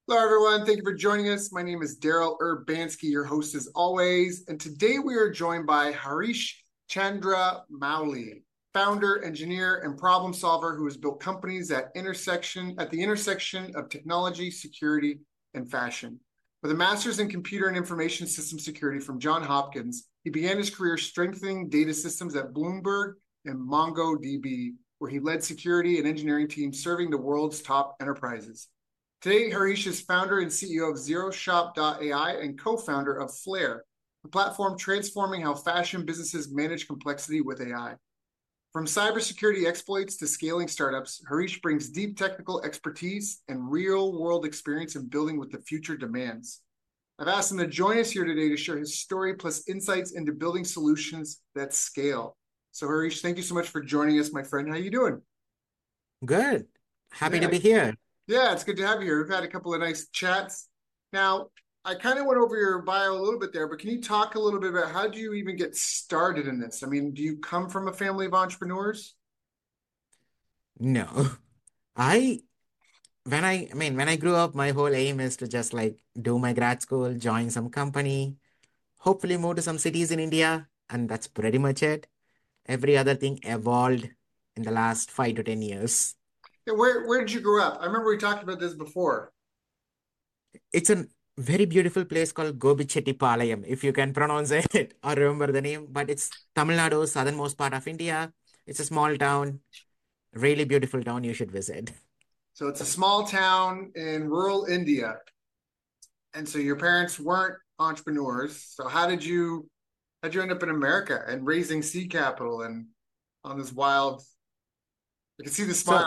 Hello, everyone. Thank you for joining us. My name is Daryl Urbanski, your host as always. And today we are joined by Harish Chandra Mauli, founder, engineer, and problem solver who has built companies at the intersection of technology, security, and fashion. With a master's in computer and information system security from Johns Hopkins, he began his career strengthening data systems at Bloomberg and MongoDB, where he led security and engineering teams serving the world's top enterprises. Today, Harish is founder and CEO of ZeroShop.ai and co-founder of Flare, a platform transforming how fashion businesses manage complexity with AI. From cybersecurity exploits to scaling startups, Harish brings deep technical expertise and real-world experience in building what the future demands. I've asked him to join us here today to share his story plus insights into building solutions that scale. So Harish, thank you so much for joining us, my friend. How you doing? Good. Happy to Yeah, be here. Yeah, it's good to have you here. We've had a couple of nice chats. Now, I kind of went over your bio a little bit there, but can you talk a little bit about how do you even get started in this? I mean, do you come from a family of entrepreneurs? No. I when I grew up, my whole aim is to just like do my grad school, join some company, hopefully move to some cities in India, and that's pretty much it. Every other thing evolved in the last 5 to 10 years. Yeah, where did you grow up? I remember we talked about this before. It's a very beautiful place called Gobichettipalayam, if you can pronounce it or remember the name, but it's Tamil Nadu, southernmost part of India. It's a small town, really beautiful town you should visit. So it's a small town in rural India, and so your parents weren't entrepreneurs. So how'd you end up in America and raising seed capital and on this wild? I can see the So smile.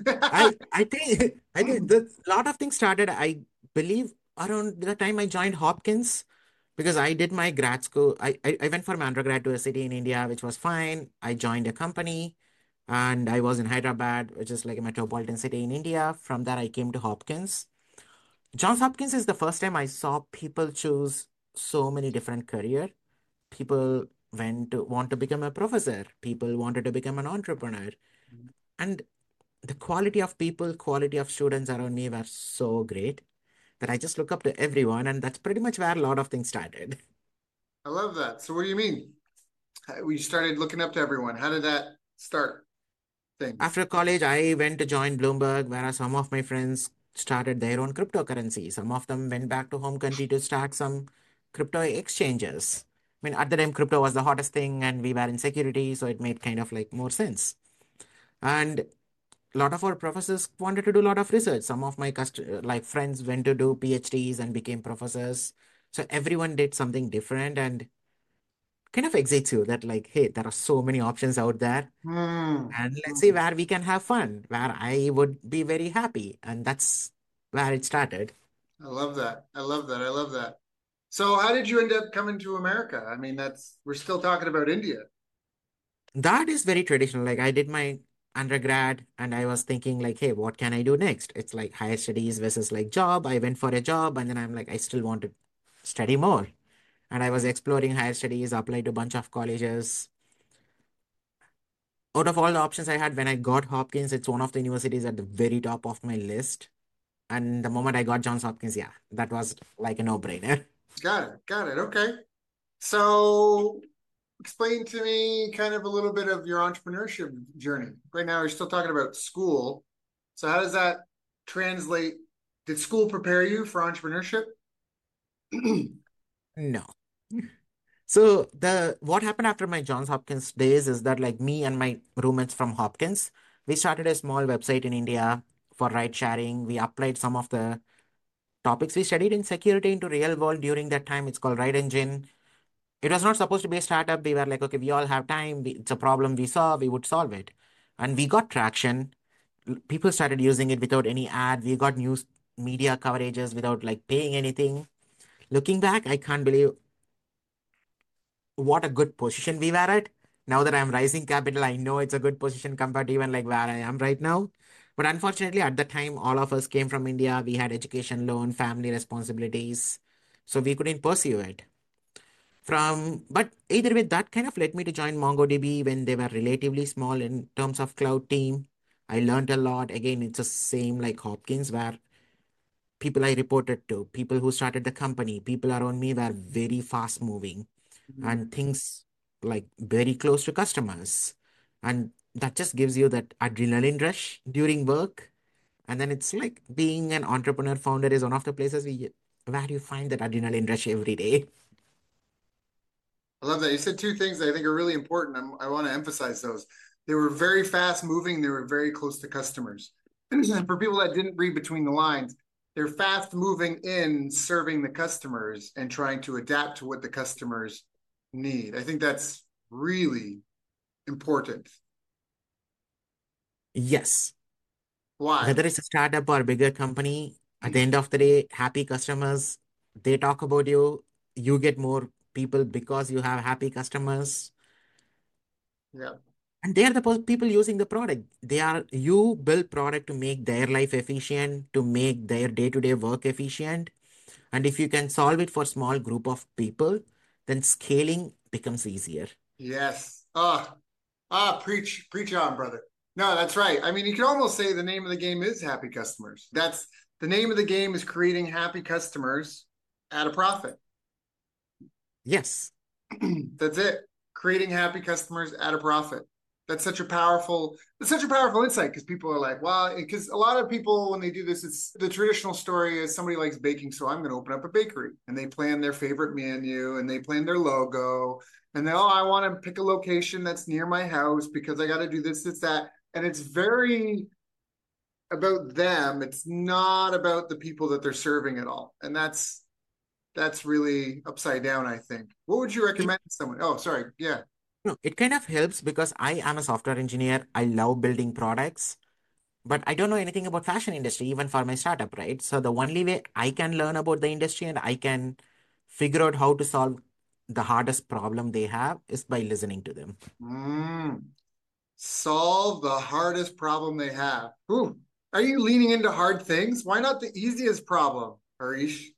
I think the lot of things started, I believe, around the time I joined Hopkins because I did my grad school. I went for my undergrad to a city in India, which was fine. I joined a company and I was in Hyderabad, which is like a metropolitan city in India. From there, I came to Hopkins. Johns Hopkins is the first time I saw people choose so many different career. People went to want to become a professor. People wanted to become an entrepreneur. And the quality of people, quality of students around me were so great that I just look up to everyone, and that's pretty much where a lot of things started. I love that. So what do you mean? We started looking up to everyone. How did that start things? After college, I went to join Bloomberg, where some of my friends started their own cryptocurrency. Some of them went back to home country to start some crypto exchanges. I mean, at the time, crypto was the hottest thing, and we were in security, so it made kind of like more sense. And a lot of our professors wanted to do a lot of research. Some of my like friends went to do PhDs and became professors. So everyone did something different and kind of excites you that like, hey, there are so many options out there. Hmm. And let's see where we can have fun, where I would be very happy. And that's where it started. I love that. I love that. I love that. So how did you end up coming to America? I mean, that's we're still talking about India. That is very traditional. Like I did my undergrad and I was thinking like, hey, what can I do next? It's like higher studies versus like job. I went for a job and then I'm like, I still want to study more. And I was exploring higher studies, applied to a bunch of colleges. Out of all the options I had, when I got Hopkins, it's one of the universities at the very top of my list. And the moment I got Johns Hopkins, yeah, that was like a no-brainer. Got it. Got it. Okay. So explain to me kind of a little bit of your entrepreneurship journey. Right now, we're still talking about school. So how does that translate? Did school prepare you for entrepreneurship? No. So the what happened after my Johns Hopkins days is that like me and my roommates from Hopkins, we started a small website in India for ride sharing. We applied some of the topics we studied in security into real world during that time. It's called Ride Engine. It was not supposed to be a startup. We were like, okay, we all have time. It's a problem we saw, we would solve it. And we got traction. People started using it without any ad. We got news media coverages without like paying anything. Looking back, I can't believe what a good position we were at. Now that I'm rising capital, I know it's a good position compared to even like where I am right now. But unfortunately, at the time, all of us came from India. We had education loan, family responsibilities. So we couldn't pursue it. But either way, that kind of led me to join MongoDB when they were relatively small in terms of cloud team. I learned a lot. Again, it's the same like Hopkins, where people I reported to, people who started the company, people around me were very fast moving Mhm. and things like very close to customers. And that just gives you that adrenaline rush during work. And then it's like being an entrepreneur founder is one of the places where you find that adrenaline rush every day. I love that. You said two things that I think are really important. I want to emphasize those. They were very fast moving. They were very close to customers. And for people that didn't read between the lines, they're fast moving in serving the customers and trying to adapt to what the customers need. I think that's really important. Yes. Why? Whether it's a startup or a bigger company, at the end of the day, happy customers, they talk about you, you get more people because you have happy customers. Yeah. And they are the people using the product. They are you build product to make their life efficient, to make their day-to-day work efficient. And if you can solve it for small group of people, then scaling becomes easier. Yes. Preach on, brother. No, that's right. I mean, you can almost say the name of the game is happy customers. That's the name of the game is creating happy customers at a profit. Yes. That's it. Creating happy customers at a profit. That's such a powerful insight because people are like, well, because a lot of people when they do this, it's the traditional story is somebody likes baking, so I'm going to open up a bakery, and they plan their favorite menu and they plan their logo, and they I want to pick a location that's near my house because I got to do this, that, and it's very about them. It's not about the people that they're serving at all, and that's really upside down, I think. What would you It, recommend to someone? Oh, sorry. Yeah. no, it kind of helps because I am a software engineer. I love building products, but I don't know anything about fashion industry, even for my startup, right? So the only way I can learn about the industry and I can figure out how to solve the hardest problem they have is by listening to them. Mm. Solve the hardest problem they have. Ooh. Are you leaning into hard things? Why not the easiest problem, Harish?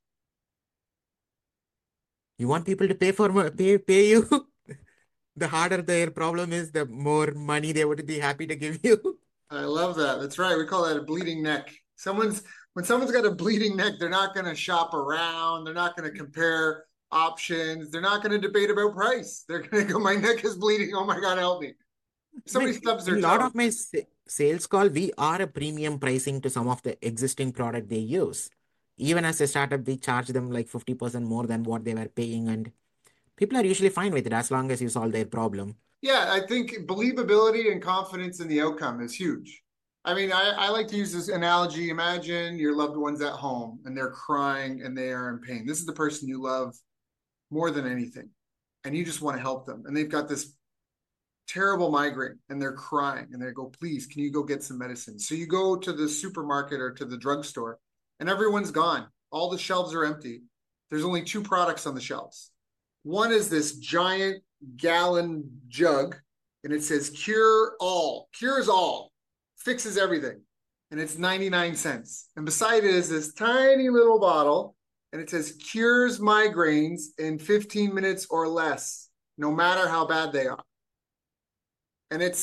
You want people to pay you. The harder their problem is, the more money they would be happy to give you. I love that. That's right. We call that a bleeding neck. When someone's got a bleeding neck, they're not going to shop around. They're not going to compare options. They're not going to debate about price. They're going to go, my neck is bleeding. Oh my God, help me. If I somebody mean, stubs in their a lot toe. of my sales call, we are a premium pricing to some of the existing product they use. Even as a startup, we charge them like 50% more than what they were paying, and people are usually fine with it as long as you solve their problem. Yeah, I think believability and confidence in the outcome is huge. I mean, I like to use this analogy. Imagine your loved one's at home and they're crying and they are in pain. This is the person you love more than anything, and you just want to help them. And they've got this terrible migraine and they're crying and they go, please, can you go get some medicine? So you go to the supermarket or to the drugstore and everyone's gone. All the shelves are empty. There's only two products on the shelves. One is this giant gallon jug and it says cures all, fixes everything. And it's 99 cents. And beside it is this tiny little bottle and it says cures migraines in 15 minutes or less, no matter how bad they are, and it's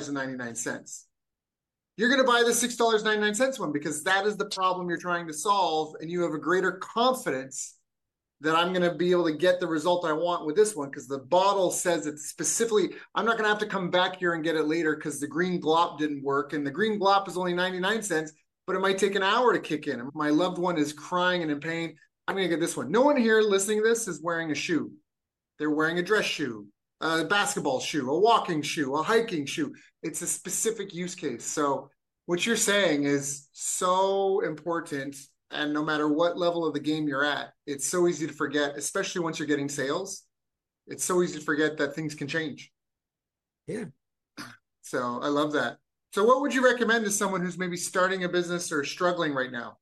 $6.99. You're going to buy the $6.99 one because that is the problem you're trying to solve, and you have a greater confidence that I'm going to be able to get the result I want with this one because the bottle says it specifically. I'm not going to have to come back here and get it later because the green glop didn't work, and the green glop is only 99 cents, but it might take an hour to kick in. My loved one is crying and in pain. I'm going to get this one. No one here listening to this is wearing a shoe. They're wearing a dress shoe, a basketball shoe, a walking shoe, a hiking shoe. It's a specific use case. So what you're saying is so important. And no matter what level of the game you're at, it's so easy to forget, especially once you're getting sales. It's so easy to forget that things can change. Yeah. So I love that. So what would you recommend to someone who's maybe starting a business or struggling right now?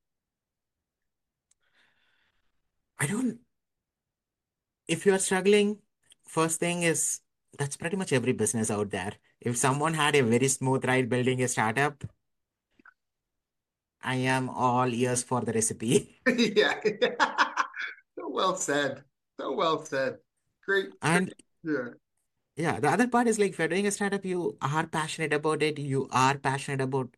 I don't, if you're struggling, first thing is that's pretty much every business out there. If someone had a very smooth ride building a startup, I am all ears for the recipe. Yeah. So well said. So well said. Great, great. And Yeah. yeah, the other part is like if you're doing a startup, you are passionate about it, you are passionate about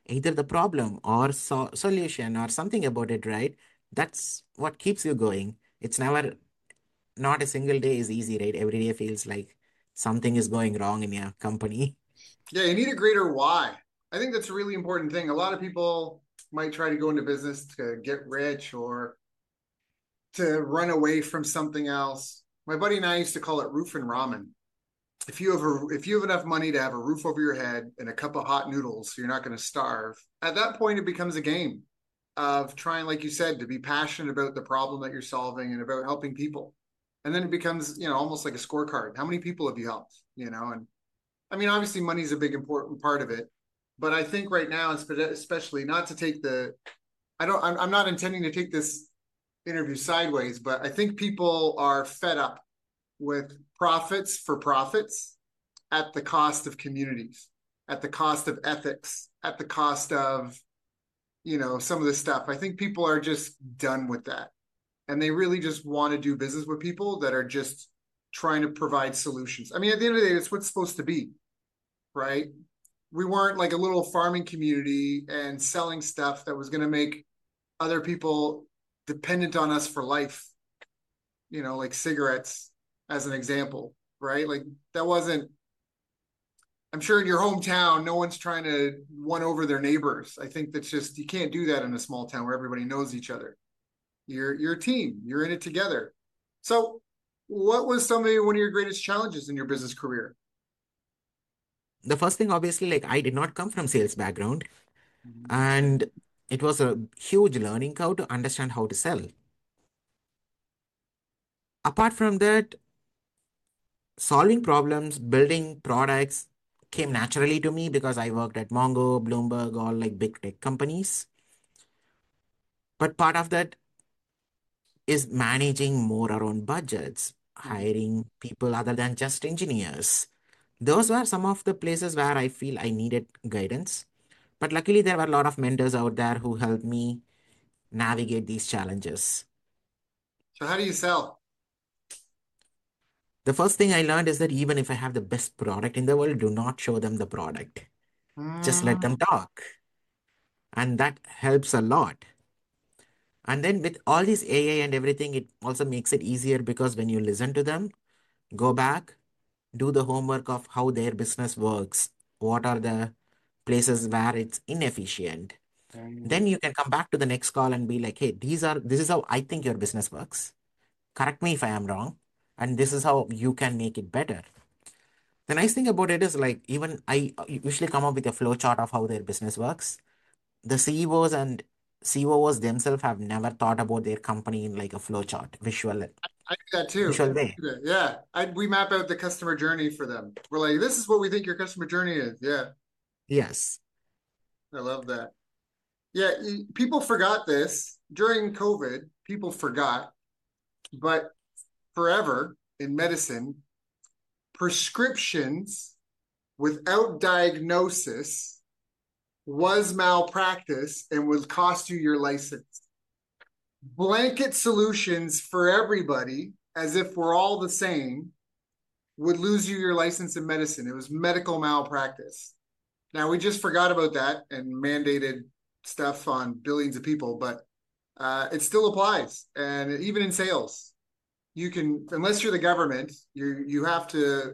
either the problem or solution or something about it, right? That's what keeps you going. It's never, not a single day is easy, right? Every day feels like something is going wrong in your company. Yeah, you need a greater why. I think that's a really important thing. A lot of people might try to go into business to get rich or to run away from something else. My buddy and I used to call it roof and ramen. If you have enough money to have a roof over your head and a cup of hot noodles, so you're not going to starve. At that point, it becomes a game of trying, like you said, to be passionate about the problem that you're solving and about helping people. And then it becomes, almost like a scorecard. How many people have you helped? And I mean, obviously, money's a big important part of it, but I think right now, especially not to take the, I don't, I'm not intending to take this interview sideways, but I think people are fed up with profits for profits at the cost of communities, at the cost of ethics, at the cost of, some of this stuff. I think people are just done with that. And they really just want to do business with people that are just trying to provide solutions. I mean, at the end of the day, it's what's supposed to be, right? We weren't like a little farming community and selling stuff that was going to make other people dependent on us for life, like cigarettes as an example, right? Like that wasn't, I'm sure in your hometown, no one's trying to won over their neighbors. I think that's just, you can't do that in a small town where everybody knows each other. You're a team, you're in it together. So what was one of your greatest challenges in your business career? The first thing, obviously, like I did not come from sales background, Mm-hmm. and it was a huge learning curve to understand how to sell. Apart from that, solving problems, building products came naturally to me because I worked at Mongo, Bloomberg, all like big tech companies. But part of that is managing more around budgets, hiring people other than just engineers. Those were some of the places where I feel I needed guidance. But luckily, there were a lot of mentors out there who helped me navigate these challenges. So how do you sell? The first thing I learned is that even if I have the best product in the world, do not show them the product. Just let Mm. them talk. And that helps a lot. And then with all this AI and everything, it also makes it easier because when you listen to them, go back, do the homework of how their business works. What are the places where it's inefficient? Then you can come back to the next call and be like, hey, this is how I think your business works. Correct me if I am wrong. And this is how you can make it better. The nice thing about it is like even I usually come up with a flow chart of how their business works. The CEOs and COOs themselves have never thought about their company in like a flow chart, I do that too. visual way. Yeah, we map out the customer journey for them. We're like, this is what we think your customer journey is. Yeah, Yes. I love that. Yeah, people forgot this during COVID. People forgot, but forever in medicine, prescriptions without diagnosis was malpractice and would cost you your license. Blanket solutions for everybody, as if we're all the same, would lose you your license in medicine. It was medical malpractice. Now we just forgot about that and mandated stuff on billions of people, but it still applies. And even in sales, you can, unless you're the government, you have to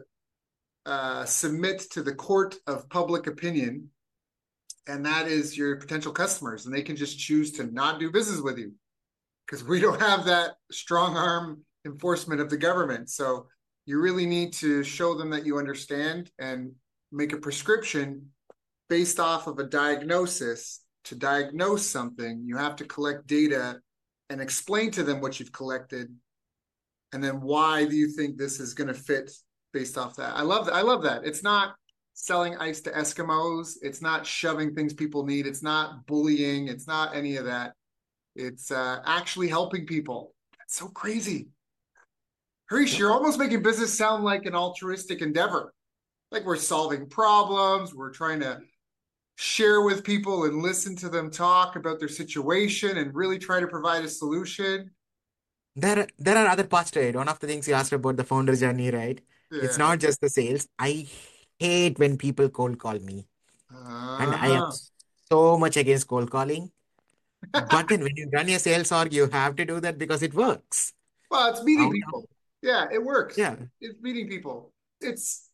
submit to the court of public opinion, and that is your potential customers, and they can just choose to not do business with you because we don't have that strong arm enforcement of the government. So you really need to show them that you understand and make a prescription based off of a diagnosis. To diagnose something, you have to collect data and explain to them what you've collected. And then why do you think this is going to fit based off that? I love that. I love that. It's not selling ice to Eskimos. It's not shoving things people need. It's not bullying. It's not any of that. It's actually helping people. That's so crazy. Harish, Yep. you're almost making business sound like an altruistic endeavor. Like we're solving problems, we're trying to share with people and listen to them talk about their situation and really try to provide a solution. There are other parts to it. One of the things you asked about the founder journey, right? It's Yeah. not just the sales. I hate when people cold call me. And I am Uh-huh. so much against cold calling. But then when you run a sales org, you have to do that because it works. Well, it's meeting Out of, people. Yeah, it works. yeah. It's meeting people. It's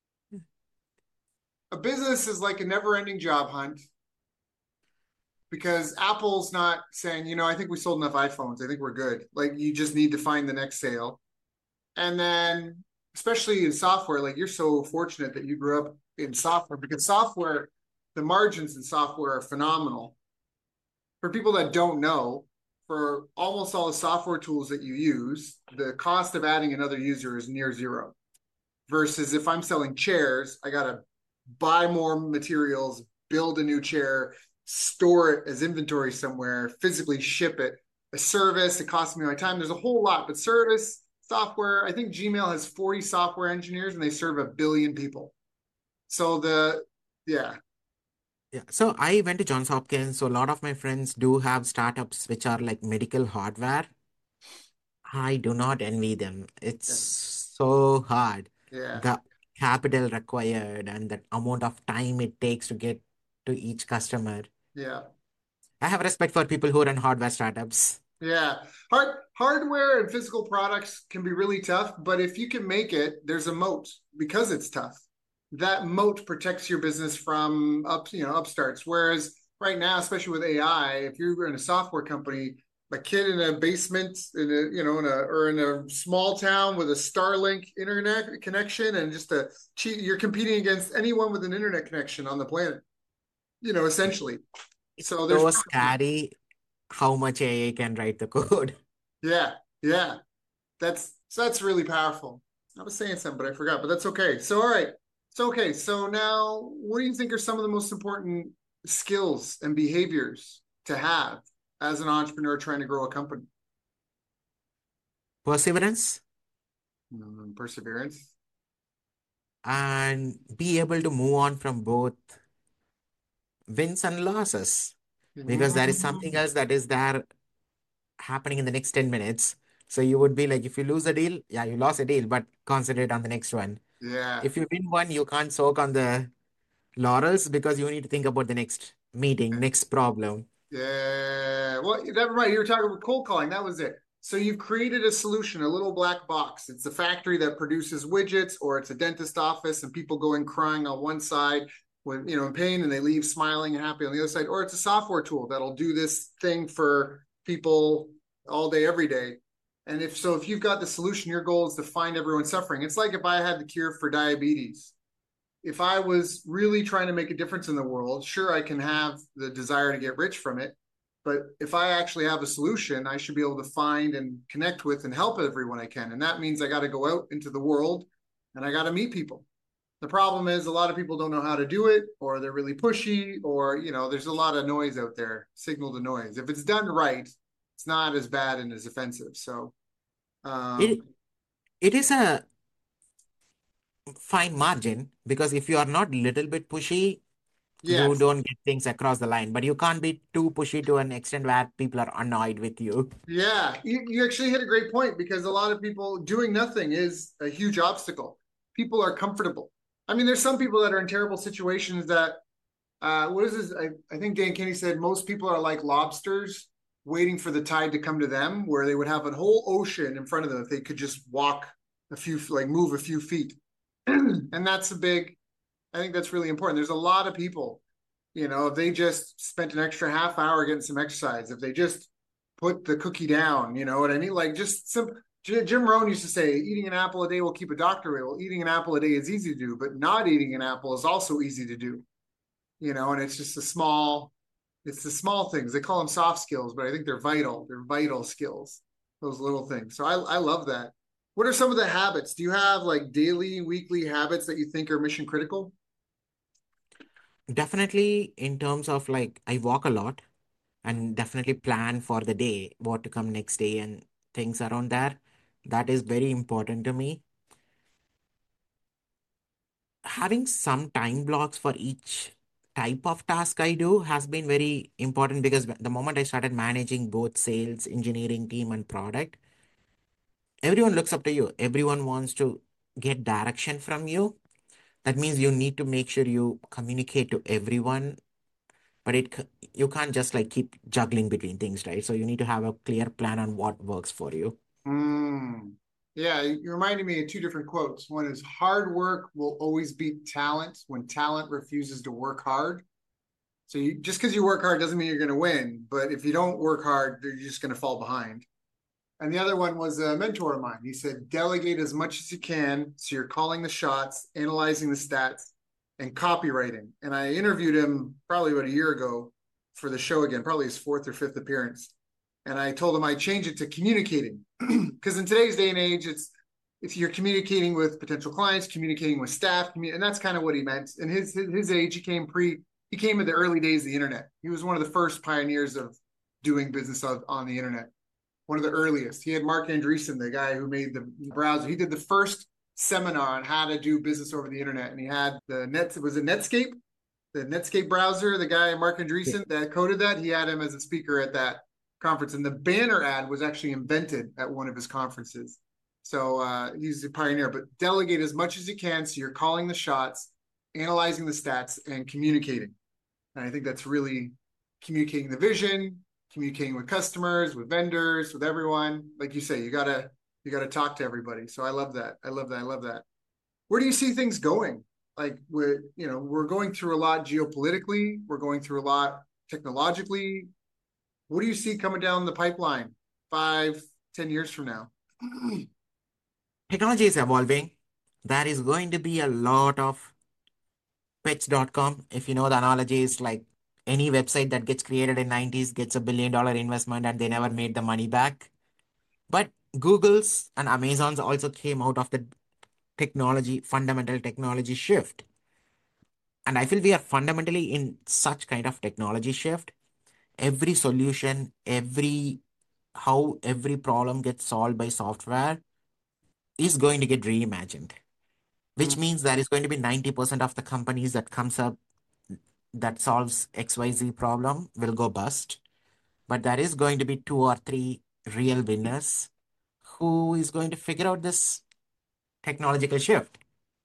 a business is like a never-ending job hunt because Apple's not saying, I think we sold enough iPhones. I think we're good. Like you just need to find the next sale. And then, especially in software, like you're so fortunate that you grew up in software because software, the margins in software are phenomenal. For people that don't know, for almost all the software tools that you use, the cost of adding another user is near zero. Versus if I'm selling chairs, I got to buy more materials, build a new chair, store it as inventory somewhere, physically ship it. A service, it costs me my time. There's a whole lot, but service, software, I think Gmail has 40 software engineers and they serve a billion people. So yeah, Yeah. So I went to Johns Hopkins. So a lot of my friends do have startups which are like medical hardware. I do not envy them. It's yeah, so hard. yeah, The capital required and the amount of time it takes to get to each customer. yeah. I have respect for people who run hardware startups. Yeah, hardware and physical products can be really tough, but if you can make it, there's a moat because it's tough. That moat protects your business from upstarts. Whereas right now, especially with AI, if you're in a software company, a kid in a basement or in a small town with a Starlink internet connection and just a cheat, you're competing against anyone with an internet connection on the planet. Essentially. It's So there's so scary how much AI can write the code. yeah, yeah. That's really powerful. I was saying something, but I forgot. But that's okay. So all right. So okay. So now, what do you think are some of the most important skills and behaviors to have as an entrepreneur trying to grow a company? Perseverance Perseverance. and be able to move on from both wins and losses because there is something else that is there happening in the next 10 minutes. So you would be like, if you lose a deal, yeah, you lost a deal, but concentrate on the next one. Yeah. If you win one, you can't soak on the laurels because you need to think about the next meeting, next problem. Yeah. Well, never mind. You were talking about cold calling. That was it. So you've created a solution, a little black box. It's a factory that produces widgets, or it's a dentist office, and people go in crying on one side when in pain, and they leave smiling and happy on the other side. Or it's a software tool that'll do this thing for people all day, every day. And if you've got the solution, your goal is to find everyone suffering. It's like if I had the cure for diabetes, if I was really trying to make a difference in the world, sure, I can have the desire to get rich from it. But if I actually have a solution, I should be able to find and connect with and help everyone I can. And that means I got to go out into the world and I got to meet people. The problem is a lot of people don't know how to do it, or they're really pushy, or, there's a lot of noise out there, signal to noise. If it's done right, it's not as bad and as offensive. So, It um, it is a fine margin because if you are not little bit pushy, you yes, don't get things across the line. But you can't be too pushy to an extent where people are annoyed with you. yeah, you actually hit a great point because a lot of people doing nothing is a huge obstacle. People are comfortable. I mean, there's some people that are in terrible situations that, what is this? I think Dan Kenny said most people are like lobsters waiting for the tide to come to them, where they would have a whole ocean in front of them if they could just walk move a few feet. And that's I think that's really important. There's a lot of people, if they just spent an extra half hour getting some exercise, if they just put the cookie down, you know what I mean? Like just some. Jim Rohn used to say, "Eating an apple a day will keep a doctor away." Well, eating an apple a day is easy to do, but not eating an apple is also easy to do. And it's just it's the small things. They call them soft skills, but I think they're vital. They're vital skills. Those little things. So I love that. What are some of the habits? Do you have like daily, weekly habits that you think are mission critical? Definitely in terms of like I walk a lot and definitely plan for the day, what to come next day and things around there. That is very important to me. Having some time blocks for each type of task I do has been very important because the moment I started managing both sales, engineering team, and product, everyone looks up to you. Everyone wants to get direction from you. That means you need to make sure you communicate to everyone but you can't just like keep juggling between things, right? So you need to have a clear plan on what works for you. Mm. Yeah, you reminded me of two different quotes. One is hard work will always beat talent when talent refuses to work hard. So just because you work hard doesn't mean you're going to win. But if you don't work hard, you're just going to fall behind. And the other one was a mentor of mine. He said, delegate as much as you can. So you're calling the shots, analyzing the stats, and copywriting. And I interviewed him probably about a year ago for the show again, probably his fourth or fifth appearance. And I told him I'd change it to communicating. Because in today's day and age, it's if you're communicating with potential clients, communicating with staff, and that's kind of what he meant. In his age, he came in the early days of the internet. He was one of the first pioneers of doing business on the internet, one of the earliest. He had Mark Andreessen, the guy who made the browser. He did the first seminar on how to do business over the internet, and he had was it Netscape, the Netscape browser. The guy Mark Yeah. Andreessen that coded that, he had him as a speaker at that conference, and the banner ad was actually invented at one of his conferences. So he's a pioneer. But delegate as much as you can, so you're calling the shots, analyzing the stats, and communicating. And I think that's really communicating the vision, communicating with customers, with vendors, with everyone. Like you say, you gotta talk to everybody. So I love that. I love that. I love that. Where do you see things going? Like we're going through a lot geopolitically. We're going through a lot technologically. What do you see coming down the pipeline 5, 10 years from now? Technology is evolving. There is going to be a lot of pets.com. If you know, the analogy is like any website that gets created in 90s gets $1 billion investment and they never made the money back. But Google's and Amazon's also came out of the fundamental technology shift. And I feel we are fundamentally in such kind of technology shift. Every solution, how every problem gets solved by software is going to get reimagined, which means there is going to be 90% of the companies that comes up that solves XYZ problem will go bust. But there is going to be two or three real winners who is going to figure out this technological shift.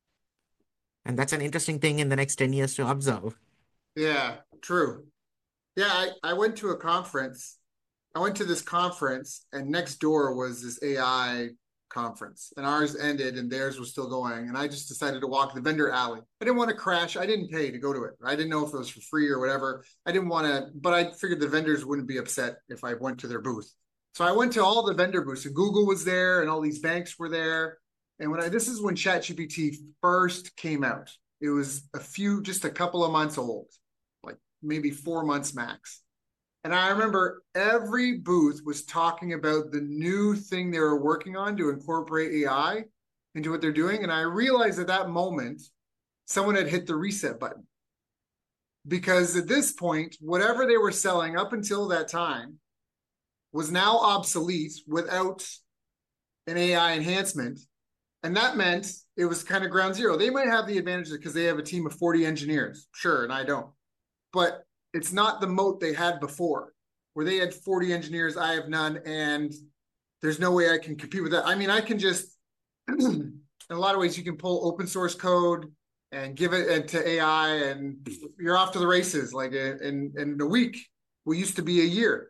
And that's an interesting thing in the next 10 years to observe. Yeah, true. Yeah, I went to a conference. I went to this conference, and next door was this AI conference, and ours ended, and theirs was still going. And I just decided to walk the vendor alley. I didn't want to crash. I didn't pay to go to it. I didn't know if it was for free or whatever. I didn't want to, but I figured the vendors wouldn't be upset if I went to their booth. So I went to all the vendor booths, and Google was there, and all these banks were there. And this is when ChatGPT first came out. It was just a couple of months old, like maybe 4 months max. And I remember every booth was talking about the new thing they were working on to incorporate AI into what they're doing. And I realized at that moment, someone had hit the reset button. Because at this point, whatever they were selling up until that time was now obsolete without an AI enhancement. And that meant it was kind of ground zero. They might have the advantage because they have a team of 40 engineers. Sure, and I don't. But it's not the moat they had before, where they had 40 engineers, I have none, and there's no way I can compete with that. I mean, I can just, in a lot of ways, you can pull open source code and give it to AI, and you're off to the races. Like in a week, what used to be a year.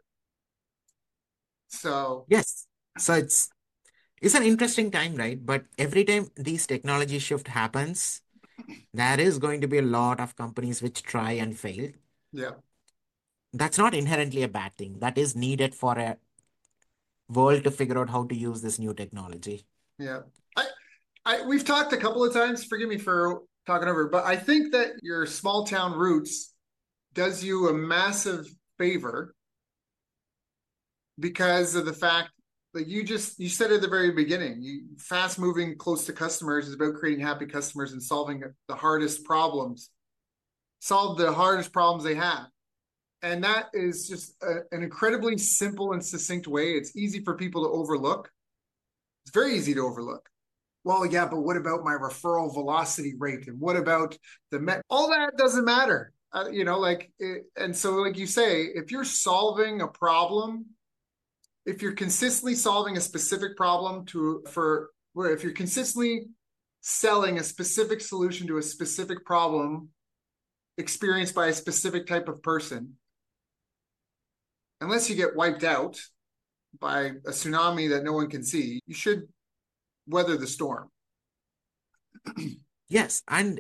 So Yes. So it's an interesting time, right? But every time these technology shift happens, there is going to be a lot of companies which try and fail. yeah, That's not inherently a bad thing. That is needed for a world to figure out how to use this new technology. yeah. We've talked a couple of times. Forgive me for talking over, but I think that your small town roots does you a massive favor because of the fact that you said at the very beginning, fast moving close to customers is about creating happy customers and solve the hardest problems they have. And that is just an incredibly simple and succinct way. It's easy for people to overlook. It's very easy to overlook. Well, yeah, but what about my referral velocity rate? And what about all that doesn't matter. And so like you say, if you're solving a problem, if you're consistently solving a specific problem if you're consistently selling a specific solution to a specific problem, experienced by a specific type of person, unless you get wiped out by a tsunami that no one can see, you should weather the storm. Yes, and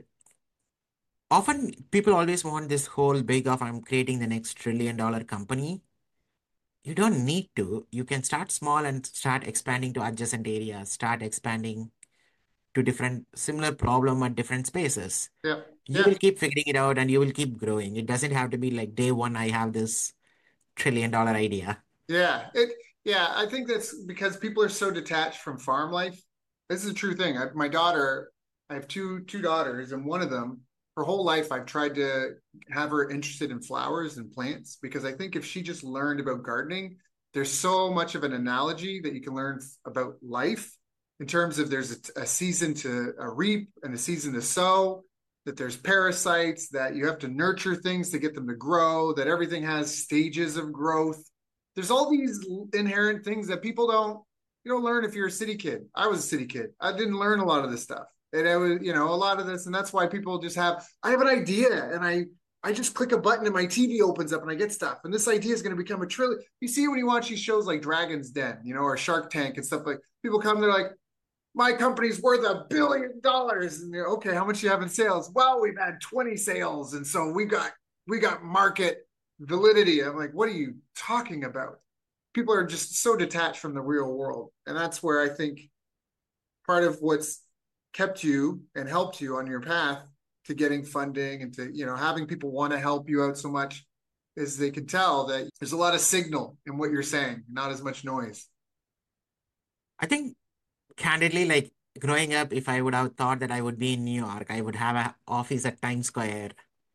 often people always want this whole big of I'm creating the next $1 trillion company. You don't need to. You can start small and start expanding to adjacent areas, start expanding to different similar problem at different spaces. Yeah, You will yeah, keep figuring it out and you will keep growing. It doesn't have to be like day one, I have this $1 trillion idea. yeah. Yeah. I think that's because people are so detached from farm life. This is a true thing. My daughter, I have two daughters, and one of them, her whole life, I've tried to have her interested in flowers and plants because I think if she just learned about gardening, there's so much of an analogy that you can learn about life in terms of there's a season to reap and a season to sow, that there's parasites, that you have to nurture things to get them to grow, that everything has stages of growth. There's all these inherent things that people don't you don't learn if you're a city kid. I was a city kid. I didn't learn a lot of this stuff. And I was, a lot of this, and that's why people just I have an idea and I just click a button and my TV opens up and I get stuff. And this idea is going to become a trillion. You see when you watch these shows like Dragon's Den, or Shark Tank and stuff like people come, they're like, my company's worth $1 billion. And they're okay, how much do you have in sales? Well, we've had 20 sales. And so we got market validity. I'm like, what are you talking about? People are just so detached from the real world. And that's where I think part of what's kept you and helped you on your path to getting funding and to, having people want to help you out so much is they can tell that there's a lot of signal in what you're saying, not as much noise. I think candidly, like growing up, if I would have thought that I would be in New York, I would have an office at Times Square.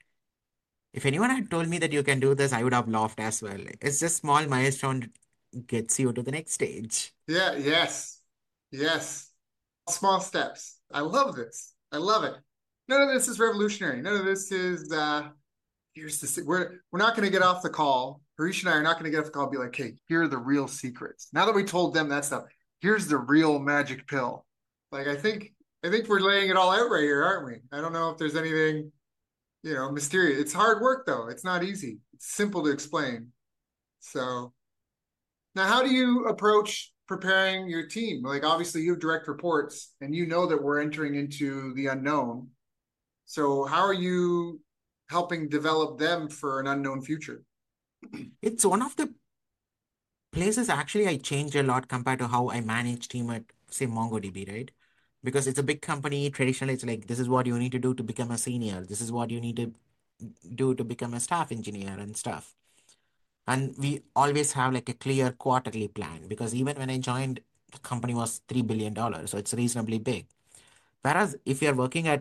If anyone had told me that you can do this, I would have laughed as well. It's just small milestone gets you to the next stage. Yeah, yes, yes. Small steps. I love this. I love it. None of this is revolutionary. None of this is here's the we're not going to get off the call. Harish and I are not going to get off the call and be like, hey, here are the real secrets. Now that we told them that stuff, here's the real magic pill. Like I think we're laying it all out right here, aren't we? I don't know if there's anything, mysterious. It's hard work though. It's not easy. It's simple to explain. So now, how do you approach preparing your team? Like, obviously, you have direct reports, and you know that we're entering into the unknown. So, how are you helping develop them for an unknown future? It's one of the places actually I change a lot compared to how I manage team at, say, MongoDB, right? Because it's a big company. Traditionally, it's like this is what you need to do to become a senior. This is what you need to do to become a staff engineer and stuff. And we always have like a clear quarterly plan because even when I joined, the company was $3 billion, so it's reasonably big. Whereas if you're working at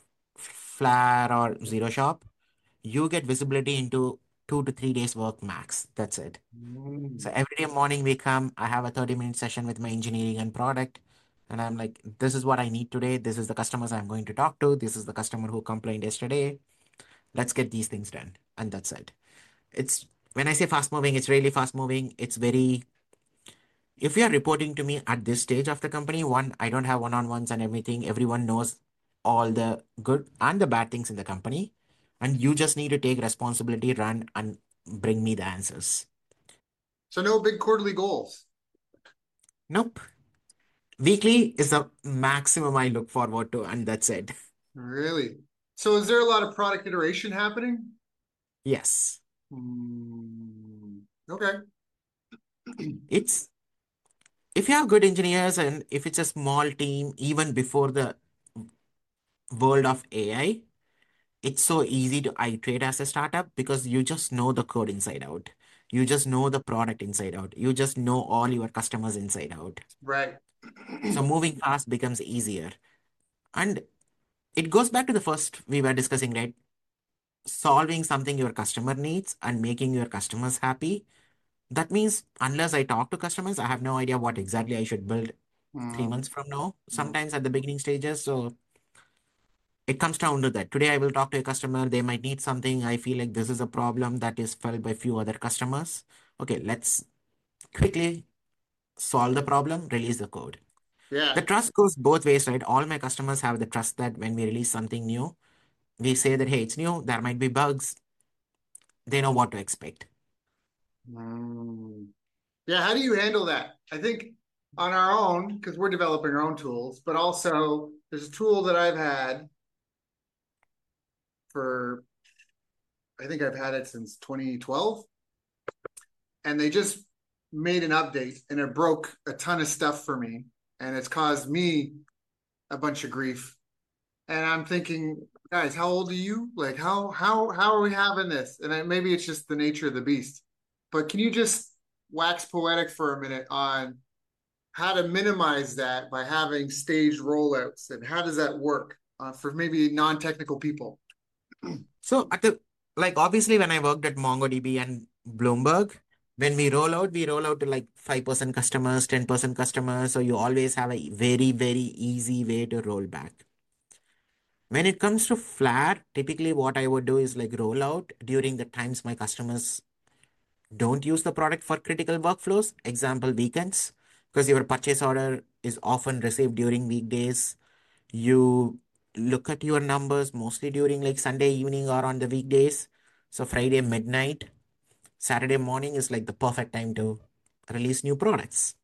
Flare or Zero Shop, you get visibility into 2 to 3 days work max. That's it. So Mm. every day morning we come, I have a 30-minute session with my engineering and product. And I'm like, this is what I need today. This is the customers I'm going to talk to. This is the customer who complained yesterday. Let's get these things done. And that's it. It's when I say fast moving, it's really fast moving. It's very, if you are reporting to me at this stage of the company, one, I don't have one-on-ones and everything. Everyone knows all the good and the bad things in the company. And you just need to take responsibility, run and bring me the answers. So, no big quarterly goals. Nope. Weekly is the maximum I look forward to, and that's it. Really? So, is there a lot of product iteration happening? Yes. Okay. It's if you have good engineers and if it's a small team, even before the world of AI, it's so easy to iterate as a startup because you just know the code inside out. You just know the product inside out. You just know all your customers inside out. Right. So moving fast becomes easier. And it goes back to the first we were discussing, right? Solving something your customer needs and making your customers happy. That means unless I talk to customers, I have no idea what exactly I should build 3 months from now, sometimes at the beginning stages. So it comes down to that. Today, I will talk to a customer. They might need something. I feel like this is a problem that is felt by few other customers. Okay, let's quickly solve the problem, release the code. The Yeah. trust goes both ways, right? All my customers have the trust that when we release something new, We say that, hey, it's new, there might be bugs. They know what to expect. Mm. Yeah, how do you handle that? I think on our own, because we're developing our own tools, but also there's a tool that I've had for, I think I've had it since 2012, and they just made an update and it broke a ton of stuff for me, and it's caused me a bunch of grief. And I'm thinking, guys, how old are you? Like, how are we having this? And maybe it's just the nature of the beast. But can you just wax poetic for a minute on how to minimize that by having staged rollouts, and how does that work for maybe non-technical people? So like obviously when I worked at MongoDB and Bloomberg, when we roll out to like 5% customers, 10% customers. So you always have a very, very easy way to roll back. When it comes to Flare, typically what I would do is like roll out during the times my customers don't use the product for critical workflows, example, weekends, because your purchase order is often received during weekdays. You look at your numbers mostly during like Sunday evening or on the weekdays. So Friday midnight, Saturday morning is like the perfect time to release new products.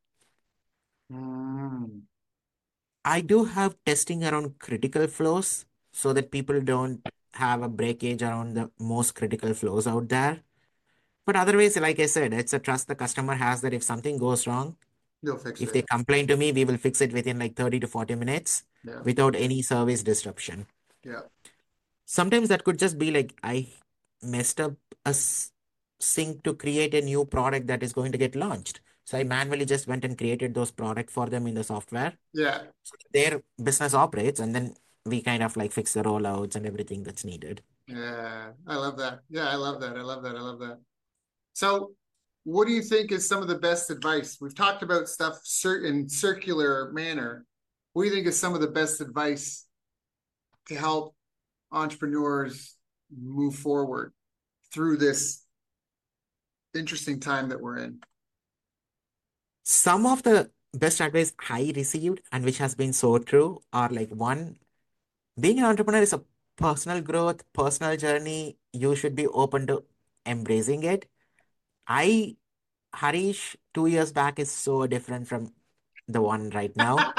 Mm. I do have testing around critical flows so that people don't have a breakage around the most critical flows out there. But otherwise, like I said, it's a trust the customer has that if something goes wrong, You'll fix if they it. complain to me, we will fix it within like 30 to 40 minutes Yeah, without any service disruption. yeah, Sometimes that could just be like I messed up a sync to create a new product that is going to get launched. So I manually just went and created those product for them in the software. yeah, So their business operates, and then we kind of like fix the rollouts and everything that's needed. yeah. I love that. Yeah, I love that. I love that. I love that. So, what do you think is some of the best advice? We've talked about stuff in circular manner. What do you think is some of the best advice to help entrepreneurs move forward through this interesting time that we're in? Some of the best advice I received and which has been so true are like one, being an entrepreneur is a personal growth, personal journey. You should be open to embracing it. I, Harish, 2 years back is so different from the one right now.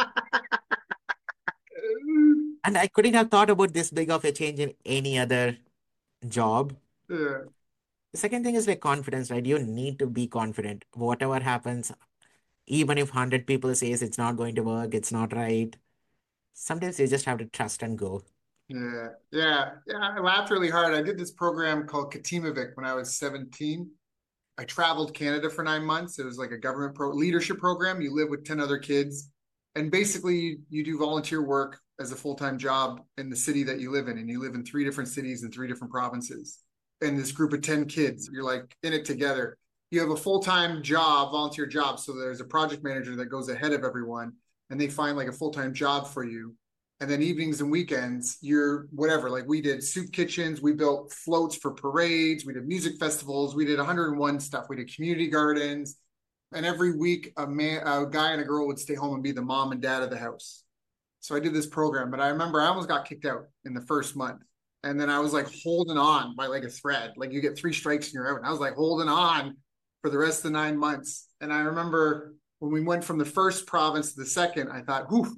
And I couldn't have thought about this big of a change in any other job. Yeah, The second thing is like confidence, right? You need to be confident. Whatever happens, even if 100 people says it's not going to work, it's not right. Sometimes you just have to trust and go. yeah, yeah, yeah. I laughed really hard. I did this program called Katimavik when I was 17. I traveled Canada for 9 months. It was like a government leadership program. You live with 10 other kids, and basically you do volunteer work as a full-time job in the city that you live in. And you live in 3 different cities in 3 different provinces. And this group of 10 kids, you're like in it together. You have a full-time job, volunteer job. So there's a project manager that goes ahead of everyone, and they find like a full-time job for you. And then evenings and weekends, you're whatever. Like we did soup kitchens, we built floats for parades, we did music festivals, we did 101 stuff, we did community gardens. And every week, a guy and a girl would stay home and be the mom and dad of the house. So I did this program, but I remember I almost got kicked out in the first month. And then I was like holding on by like a thread. Like you get 3 strikes and you're out. And I was like holding on for the rest of the 9 months. And I remember when we went from the first province to the second, I thought, whew,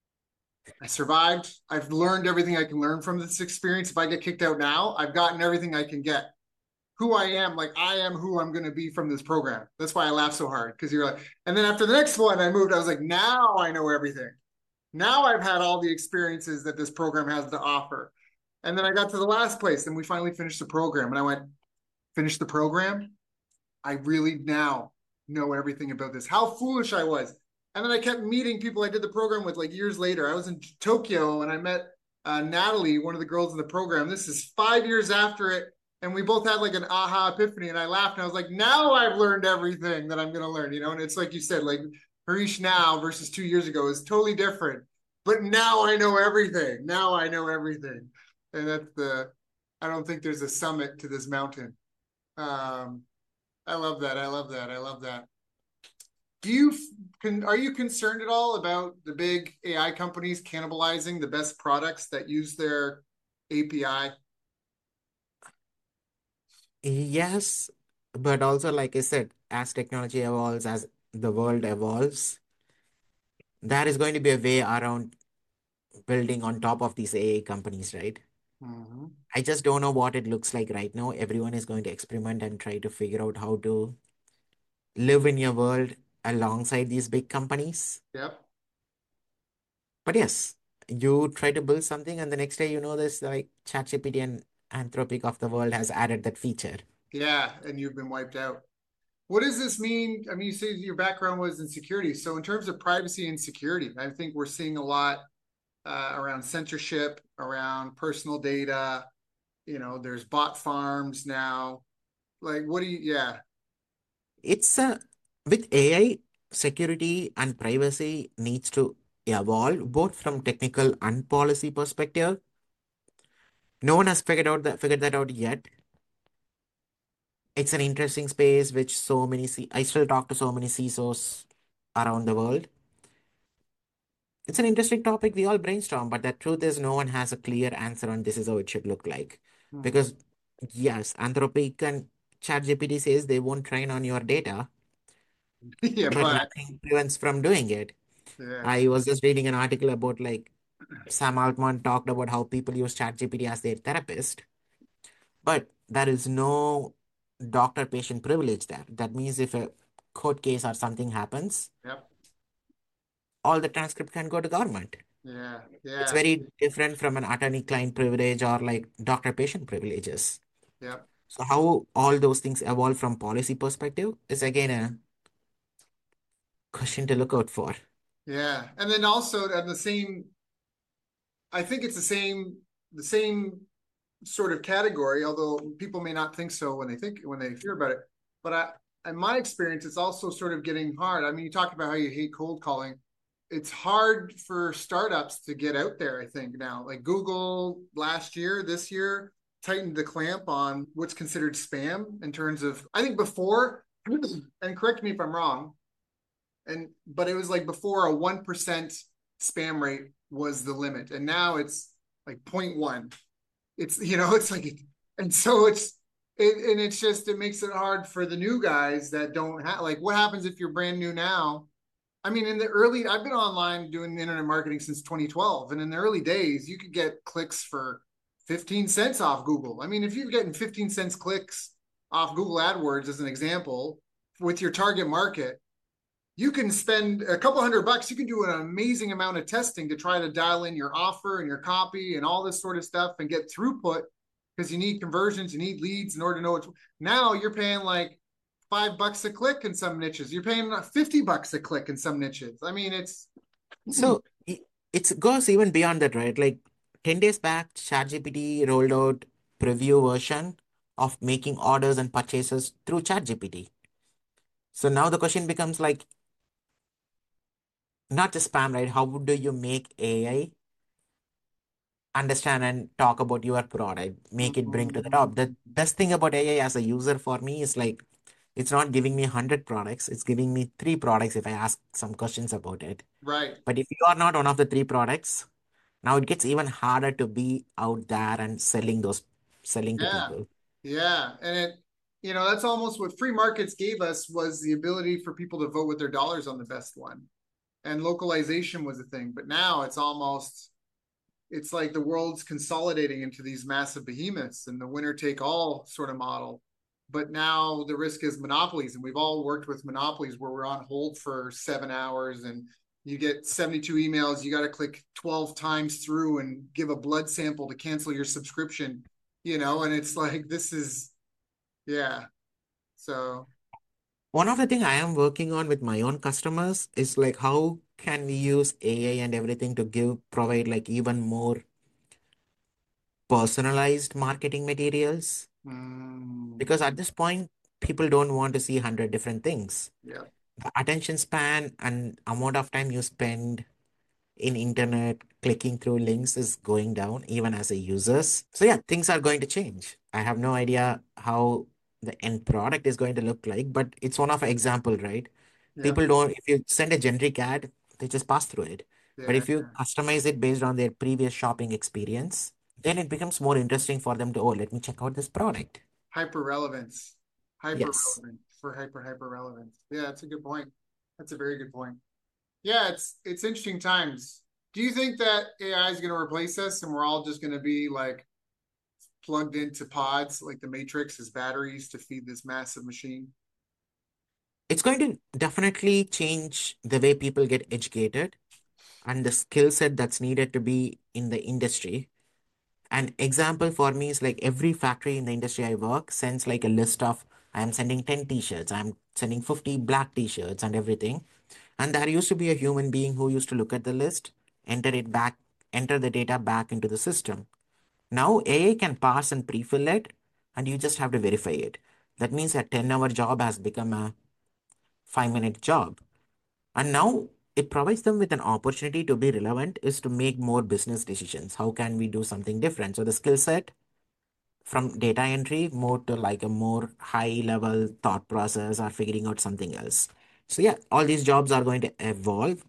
I survived. I've learned everything I can learn from this experience. If I get kicked out now, I've gotten everything I can get. Who I am, like I am who I'm going to be from this program. That's why I laugh so hard, because you're like, and then after the next one I moved, I was like, now I know everything. Now I've had all the experiences that this program has to offer. And then I got to the last place and we finally finished the program. And I went, finish the program? I really now know everything about this. How foolish I was. And then I kept meeting people I did the program with like years later. I was in Tokyo and I met Natalie, one of the girls in the program. This is 5 years after it. And we both had like an aha epiphany. And I laughed and I was like, now I've learned everything that I'm going to learn, you know? And it's like you said, like Harish now versus 2 years ago is totally different. But now I know everything. Now I know everything. And I don't think there's a summit to this mountain. Um, I love that. I love that. I love that. Are you concerned at all about the big AI companies cannibalizing the best products that use their API. Yes, but also, like I said, as technology evolves, as the world evolves, there is going to be a way around building on top of these AI companies, right? Mhm. I just don't know what it looks like right now. Everyone is going to experiment and try to figure out how to live in your world alongside these big companies. Yep. But yes, you try to build something, and the next day, this like ChatGPT and Anthropic of the world has added that feature. Yeah, and you've been wiped out. What does this mean? I mean, you say your background was in security. So, in terms of privacy and security, I think we're seeing a lot around censorship, around personal data. There's bot farms now. Like, what do you, yeah, It's a With AI, security and privacy needs to evolve both from technical and policy perspective. No one has figured that out yet. It's an interesting space which I still talk to so many CISOs around the world. It's an interesting topic. We all brainstorm, but the truth is no one has a clear answer on this is how it should look like. hmm. Because yes, Anthropic and ChatGPT says they won't train on your data, Yeah, but but nothing prevents from doing it. yeah, I was just reading an article about like Sam Altman talked about how people use ChatGPT as their therapist, but there is no doctor-patient privilege there. That means if a court case or something happens, yep, all the transcript can go to government. yeah, It's yeah, very different from an attorney-client privilege or like doctor-patient privileges. yep, So how all those things evolve from policy perspective is again a question to look out for. yeah. And then also at I think it's the same sort of category, although people may not think so when they hear about it. But in my experience, it's also sort of getting hard. I mean, you talk about how you hate cold calling. It's hard for startups to get out there, I think now. Like Google last year, this year, tightened the clamp on what's considered spam in terms of I think before, and correct me if I'm wrong, but it was like before a 1% spam rate was the limit. And now it's like zero point 0.1. It's like, and so and it's just, it makes it hard for the new guys that don't have, like, what happens if you're brand new now? I mean, I've been online doing internet marketing since 2012. And in the early days, you could get clicks for 15 cents off Google. I mean, if you're getting 15 cents clicks off Google AdWords, as an example, with your target market, you can spend a couple $100. You can do an amazing amount of testing to try to dial in your offer and your copy and all this sort of stuff and get throughput because you need conversions, you need leads in order to know what's now you're paying like $5 a click in some niches. You're paying $50 a click in some niches. I mean, it's So it goes even beyond that, right? Like 10 days back, ChatGPT rolled out preview version of making orders and purchases through ChatGPT. So now the question becomes like not just spam, right? How do you make AI understand and talk about your product, make it bring to the top? The best thing about AI as a user for me is like it's not giving me 100 products, it's giving me three products if I ask some questions about it. right. But if you are not one of the three products, now it gets even harder to be out there and selling to Yeah. people. Yeah. And that's almost what free markets gave us was the ability for people to vote with their dollars on the best one. And localization was a thing. But now it's like the world's consolidating into these massive behemoths and the winner take all sort of model. But now the risk is monopolies, and we've all worked with monopolies where we're on hold for 7 hours and you get 72 emails. You got to click 12 times through and give a blood sample to cancel your subscription, and it's like, yeah. So, One of the things I am working on with my own customers is like how can we use AI and everything to provide like even more personalized marketing materials? mm, Because at this point, people don't want to see 100 different things. yeah, The attention span and amount of time you spend in internet clicking through links is going down even as a users. So yeah, things are going to change. I have no idea how the end product is going to look like, but it's one of an example, right? yeah, People don't, if you send a generic ad, they just pass through it. But yeah, if you customize it based on their previous shopping experience, then it becomes more interesting for them to, oh, let me check out this product. Hyper relevance, hyper Yes. relevant for hyper relevance. Yeah, that's a good point. That's a very good point. Yeah, it's interesting times. Do you think that AI is going to replace us and we're all just going to be like plugged into pods like the Matrix as batteries to feed this massive machine? It's going to definitely change the way people get educated and the skill set that's needed to be in the industry. An example for me is like every factory in the industry I work sends like a list of I am sending 10 t-shirts, I'm sending 50 black t-shirts and everything. And there used to be a human being who used to look at the list, enter it back, enter the data back into the system. Now AI can parse and pre-fill it, and you just have to verify it. That means a 10-hour job has become a 5-minute job. And now it provides them with an opportunity to be relevant is to make more business decisions. How can we do something different? So the skill set from data entry more to like a more high level thought process or figuring out something else. So yeah, all these jobs are going to evolve.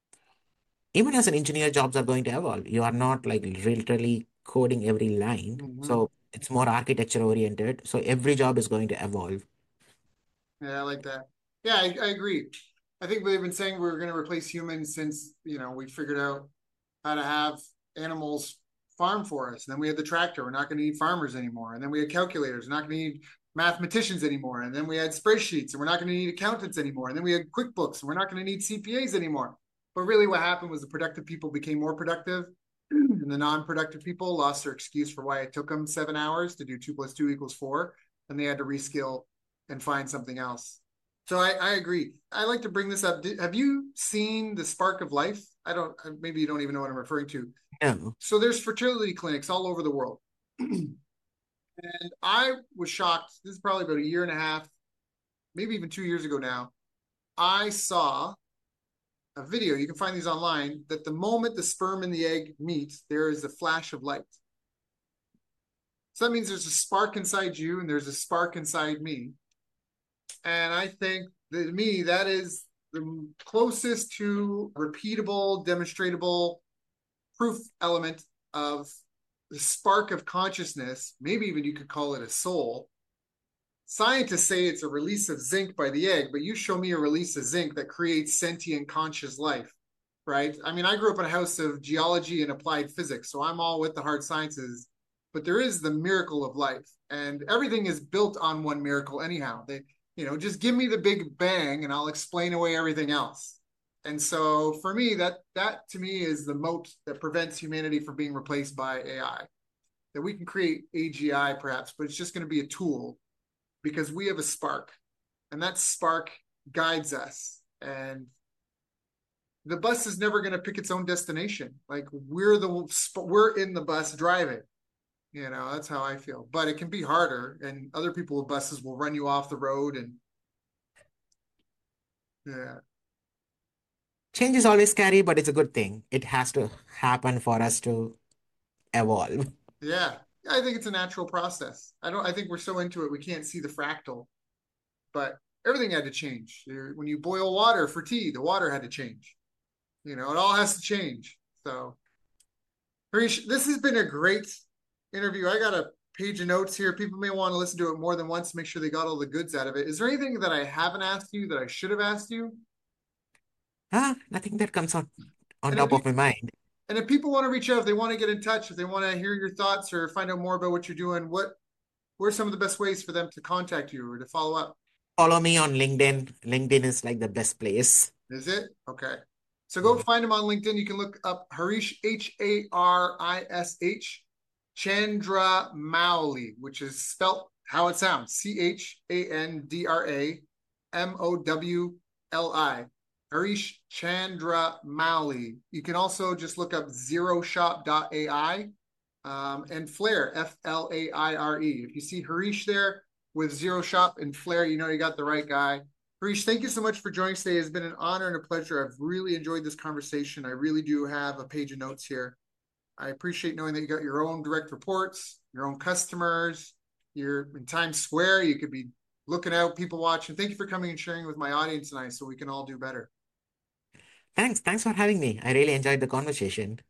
Even as an engineer, jobs are going to evolve. You are not like literally coding every line. Mm-hmm. So it's more architecture oriented. So every job is going to evolve. Yeah, I like that. Yeah, I agree. I think we've been saying we're going to replace humans since, we figured out how to have animals farm for us. And then we had the tractor. We're not going to need farmers anymore. And then we had calculators. We're not going to need mathematicians anymore. And then we had spreadsheets, and we're not going to need accountants anymore. And then we had QuickBooks, and we're not going to need CPAs anymore. But really, what happened was the productive people became more productive, and the non-productive people lost their excuse for why it took them 7 hours to do 2 + 2 = 4, and they had to reskill and find something else. So I agree. I like to bring this up. Have you seen the Spark of Life? I don't. Maybe you don't even know what I'm referring to. No. So there's fertility clinics all over the world, and I was shocked. This is probably about a year and a half, maybe even 2 years ago now. I saw a video. You can find these online. That the moment the sperm and the egg meet, there is a flash of light. So that means there's a spark inside you, and there's a spark inside me. And I think that to me, that is the closest to repeatable, demonstratable proof element of the spark of consciousness. Maybe even you could call it a soul. Scientists say it's a release of zinc by the egg, but you show me a release of zinc that creates sentient conscious life, right? I mean, I grew up in a house of geology and applied physics, so I'm all with the hard sciences, but there is the miracle of life, and everything is built on one miracle anyhow. Just give me the big bang and I'll explain away everything else. And so for me, that to me is the moat that prevents humanity from being replaced by AI. That we can create AGI perhaps, but it's just going to be a tool because we have a spark, and that spark guides us. And the bus is never going to pick its own destination. Like we're in the bus driving. That's how I feel. But it can be harder, and other people with buses will run you off the road, and yeah, Change is always scary, but it's a good thing. It has to happen for us to evolve. yeah. I think it's a natural process. I think we're so into it we can't see the fractal, but everything had to change. When you boil water for tea, the water had to change. It all has to change. So, Harish, this has been a great interview. I got a page of notes here. People may want to listen to it more than once to make sure they got all the goods out of it. Is there anything that I haven't asked you that I should have asked you? Nothing that comes on And if top you, of my mind. and if people want to reach out, if they want to get in touch, if they want to hear your thoughts or find out more about what you're doing, what are some of the best ways for them to contact you or to follow up? Follow me on LinkedIn. LinkedIn is like the best place. Is it? Okay. So go Mhm. find him on LinkedIn. You can look up Harish, Harish, Chandra Mowli, which is spelt how it sounds, Chandramowli. Harish Chandra Mowli. You can also just look up zeroshop.ai and Flair, Flaire. If you see Harish there with Zero Shop and Flair, you know you got the right guy. Harish, thank you so much for joining us today. It's been an honor and a pleasure. I've really enjoyed this conversation. I really do have a page of notes here. I appreciate knowing that you got your own direct reports, your own customers. You're in Times Square. You could be looking out, people watching. Thank you for coming and sharing with my audience tonight so we can all do better. Thanks. Thanks for having me. I really enjoyed the conversation.